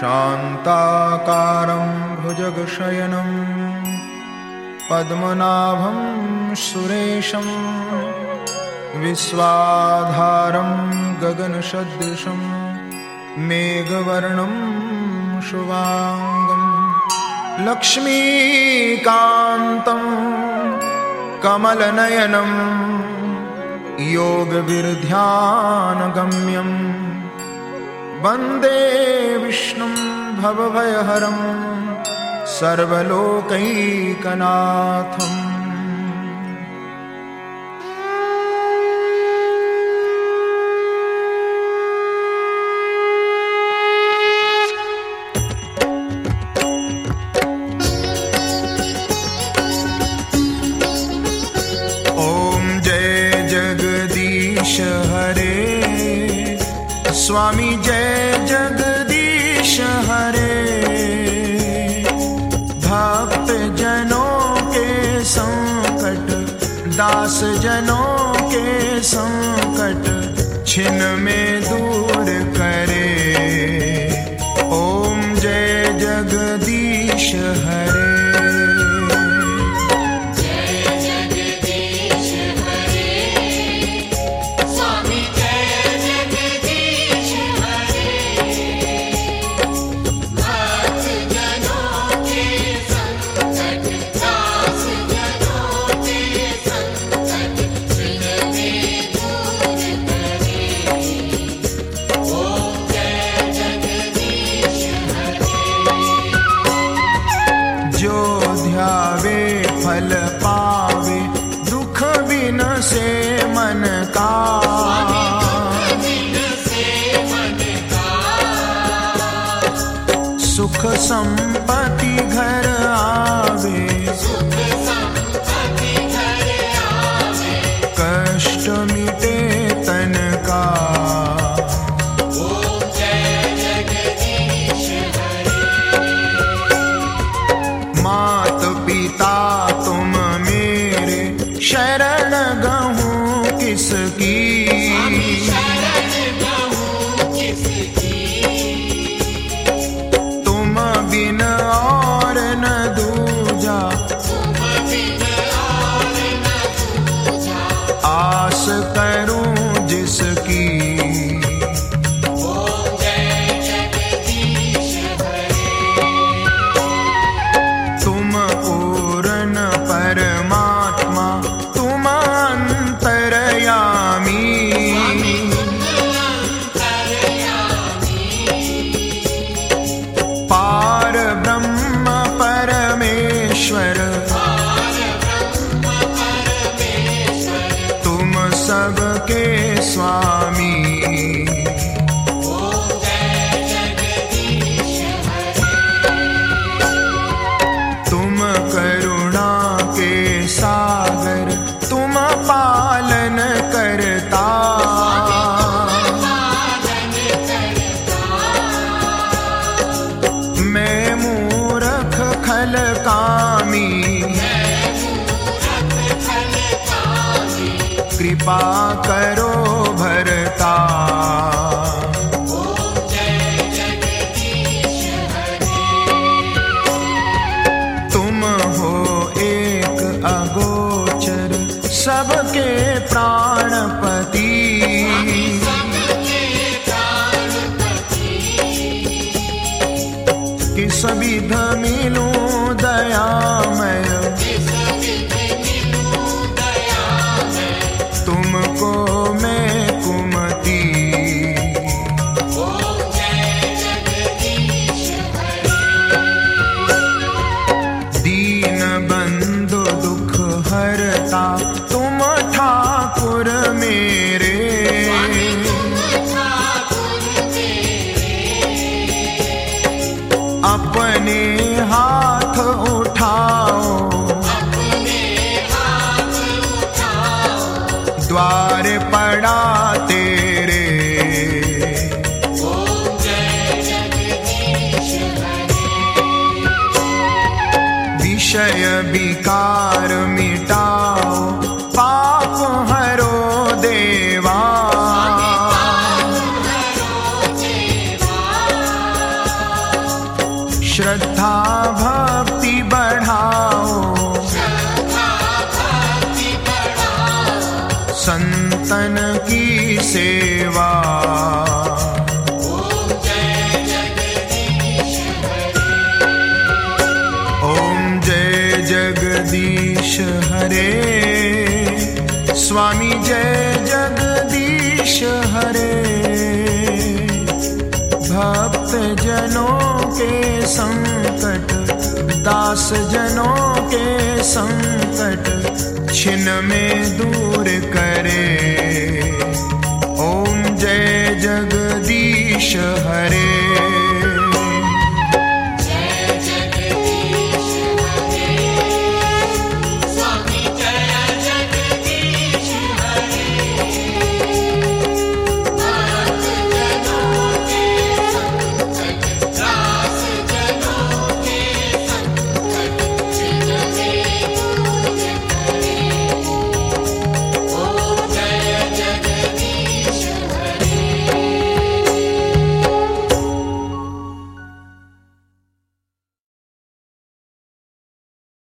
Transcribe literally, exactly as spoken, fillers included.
शान्ताकारं भुजगशयनं पद्मनाभं सुरेशं विश्वाधारं गगनसदृशं मेघवर्णं शुभांगं लक्ष्मीकान्तं कमलनयनं योगविर्ध्यानगम्यं वन्दे विष्णुं भवभयहरं सर्वलोकैकनाथम्। हरे स्वामी जय जगदीश हरे, भक्त जनों के संकट दास जनों के संकट छिन में दूर करे। ओम जय जगदीश हरे। फल पावे दुख बिन से मन का, सुख संपत्ति घर आवे, कष्ट मिटे तन का। मात पिता तुम मेरे शरण गहूं किसकी, तुम बिन और न दूजा, आस करूं जिसकी। परमात्मा तुम अंतर्यामी, पार ब्रह्म परमेश्वर, तुम सबके स्वामी। तुम करुणा के सागर, तुम पालन करता, मैं मूर्ख खल कामी, कृपा करो भरता। अगोचर सबके प्राणपति, किस विध मिलूं दयामय, तुमको मैं कुमति। दीन बंधु दुख हरता तुम ठाकुर मेरे, अपने हाथ उठाओ, द्वार पड़ा तेरे। विषय विकार मिटाओ, पाप हरो देवा, संतन की सेवा। ओम जय जगदीश हरे, स्वामी जय जगदीश हरे। भक्त जनों के संकट, दास जनों के संकट छिन में दूर करे। ओम जय जगदीश हरे।